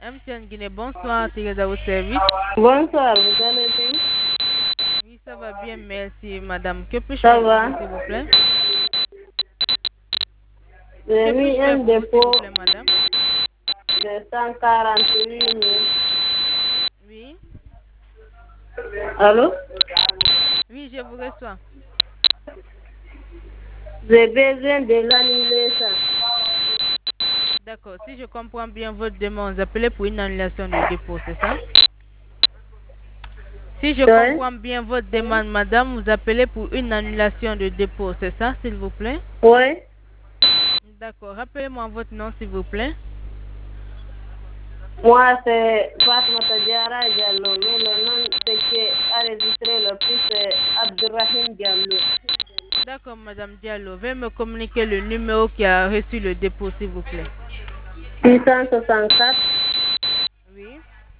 MTN Guinée, bonsoir, tiré à votre service. Bonsoir, vous allez bien? Oui, ça va bien, merci madame. Que puis-je Ça faire pour va? vous, s'il vous plaît? J'ai Que mis puis-je faire un pour vous, s'il vous dépôt plaît, madame? de 148 000. Oui, Allô? oui, je vous reçois. J'ai besoin de l'annuler ça. D'accord, si je comprends bien votre demande, vous appelez pour une annulation de dépôt, c'est ça? Si je Oui? comprends bien votre demande, madame, vous appelez pour une annulation de dépôt, c'est ça, s'il vous plaît? Oui? D'accord, rappelez-moi votre nom, s'il vous plaît. Moi, c'est Fatma Diara Diallo, mais le nom c'est qui a enregistré le plus, c'est Abdurrahim Diallo. D'accord, madame Diallo, veuillez me communiquer le numéro qui a reçu le dépôt, s'il vous plaît. 664 Oui,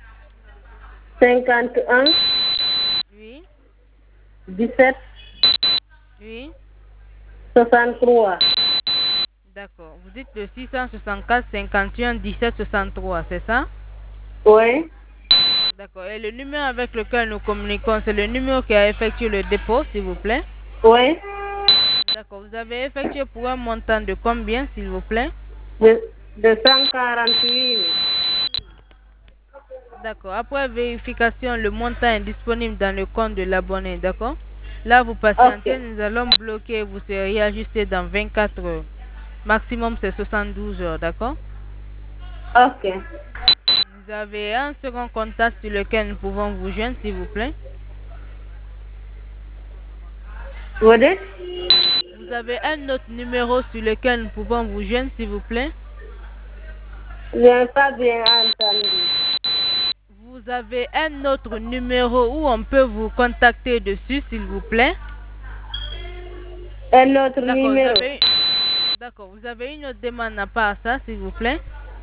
51 oui, 17 oui. 63. D'accord. Vous dites le 664 51 17 63, c'est ça? Oui? D'accord. Et le numéro avec lequel nous communiquons, c'est le numéro qui a effectué le dépôt, s'il vous plaît? Oui? D'accord. Vous avez effectué pour un montant de combien, s'il vous plaît? De 148 000. D'accord. Après vérification, le montant est disponible dans le compte de l'abonné, d'accord? Là, vous patientez, Ok. nous allons bloquer, vous serez ajusté dans 24 heures. Maximum, c'est 72 heures, d'accord? Ok. Vous avez un second contact sur lequel nous pouvons vous joindre, s'il vous plaît? Vous dites? Vous avez un autre numéro sur lequel nous pouvons vous joindre, s'il vous plaît? Je n'ai pas bien entendu. Vous avez un autre numéro où on peut vous contacter dessus, s'il vous plaît? Un autre D'accord, numéro. vous avez une autre demande à part ça, s'il vous plaît?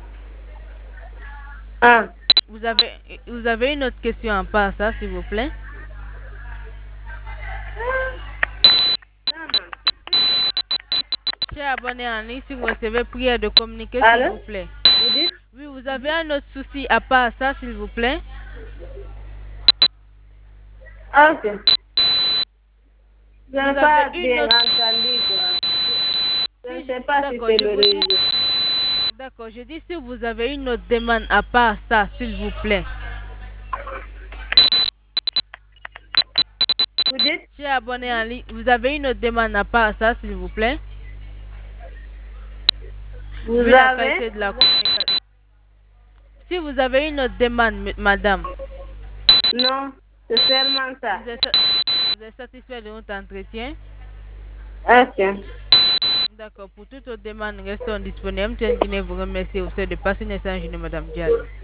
Ah. Vous avez une autre question à part ça, s'il vous plaît? Cher abonné en ligne, si vous recevez prière de communiquer, s'il Allô? vous plaît. Vous dites? Oui, vous avez un autre souci à part ça, s'il vous plaît? Ok. Je Vous n'ai avez pas une bien autre... entendu, quoi. Je ne Si sais pas si D'accord, c'est je le vous dis... réseau. D'accord, je dis si vous avez une autre demande à part ça, s'il vous plaît. Vous dites? Cher abonné en ligne, vous avez une autre demande à part ça, s'il vous plaît? Vous Vu la avez? qualité de la communication. Si vous avez une autre demande, madame, Non, c'est seulement ça. vous êtes satisfait de notre entretien? Ok. D'accord, pour toute autre demande, restons disponibles. MTN Guinée vous remercie au fait de passer une excellente journée, madame Diallo.